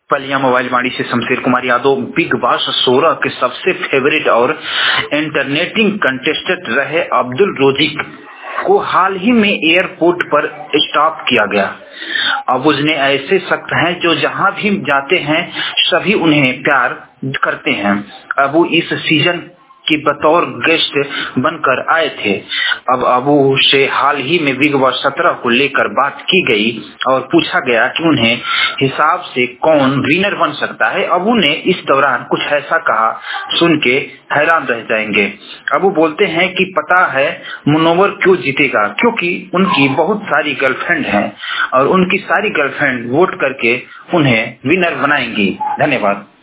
Palia mobile Vani से Shamsher Kumar Yadav. Bigg Boss 16 के सबसे फेवरेट और इंटरनेटिंग कंटेस्टेंट रहे अब्दुल रोजिक को हाल ही में एयरपोर्ट पर स्टॉप किया गया। अबूज ने ऐसे शख्स हैं जो जहां भी जाते हैं सभी उन्हें प्यार करते हैं। अबू इस सीजन की बतौर गेस्ट बनकर आए थे। अब अबू से हाल ही में बिग बॉस 17 को लेकर बात की गई और पूछा गया कि उन्हें हिसाब से कौन विनर बन सकता है। अबू ने इस दौरान कुछ ऐसा कहा, सुन के हैरान रह जाएंगे। अबू बोलते हैं कि पता है मुनव्वर क्यों जीतेगा, क्योंकि उनकी बहुत सारी गर्लफ्रेंड हैं और उनकी सारी गर्लफ्रेंड वोट करके उन्हें विनर बनाएंगी। धन्यवाद।